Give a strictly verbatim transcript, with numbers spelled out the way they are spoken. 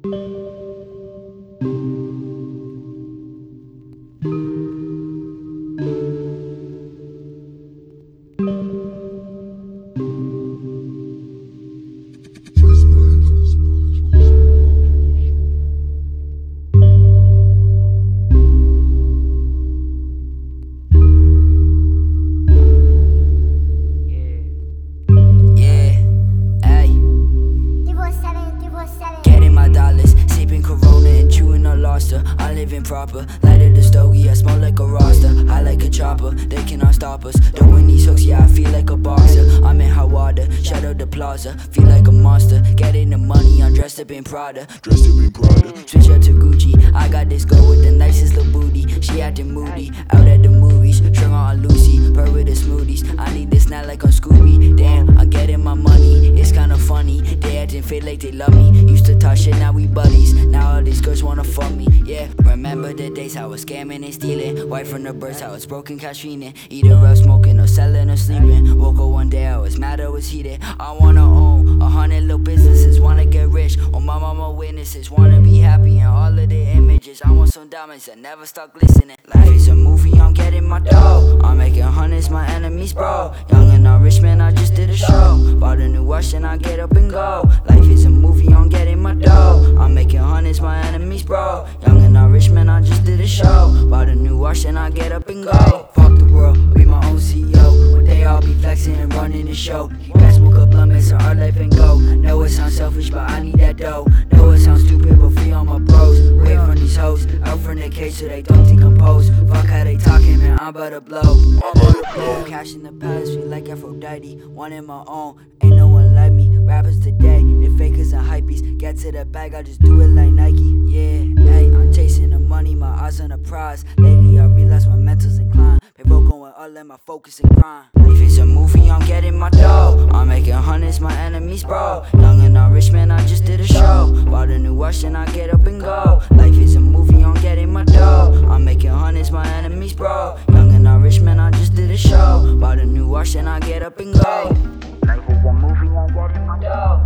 I'm living proper, lighter the stogie, I smoke like a roster. I like a chopper, they cannot stop us. Doing these hooks, yeah, I feel like a boxer. I'm in hot water, shadow the plaza. Feel like a monster, getting the money, I'm dressed up in Prada. Dressed up in Prada. Switch up to Gucci, I got this girl with the nicest little booty. She acting moody, out at the movies. Shrink on Lucy, bird with the smoothies. I need this snack like on Scooby. Damn, I'm getting my money, it's kinda funny. They acting fake like they love me. Used to talk shit, now we buddies. Now all these girls wanna fuck me, yeah. Remember the days I was scamming and stealing. White from the birds, I was broken, cash feeding. Eating up, smoking, or selling, or sleeping. Woke up one day, I was mad, I was heated. I wanna own a hundred little businesses, wanna get rich. All my mama witnesses, wanna be happy in all of the images. I want some diamonds that never stop glistening. Life is a movie, I'm getting my dough. I'm making hundreds, my enemies, bro. Young and not rich, man, I just did a show. Bought a new watch and I get up and go. Life is a movie, I'm getting my dough. I'm making hundreds, my enemies, bro. Young and not rich, man, I just did a show. Bought a new watch and I get up and go. Fuck the world, be my own C E O. One day I'll be flexing and running the show. Guys smoke up lemons on our life and go. Know it sounds selfish, but I need that dough. Know it sounds stupid, but free on my bros. Away from these hoes, out from the cage so they don't decompose. Fuck how they talking, man, I'm about to blow. Blow cash in the palace, feel like Aphrodite. One in my own, ain't no one like me. Rappers today, they fakers and hypebeast. Get to the bag, I just do it like Nike. Yeah, hey, I'm chasing the money, my eyes on the prize. Lately I realize my mental's inclined. Payroll going all in my focus and grind. If it's a movie, I'm getting my dough. I'm making hundreds, my enemies, bro. Young and not rich, man, I just did a show. Bought a new watch and I get up and go. Life is a movie, I'm getting my dough. I'm making hundreds, my enemies, bro. Young and not rich, man, I just did a show. Bought a new watch and I get up and go. Life is a movie, I'm getting my dough.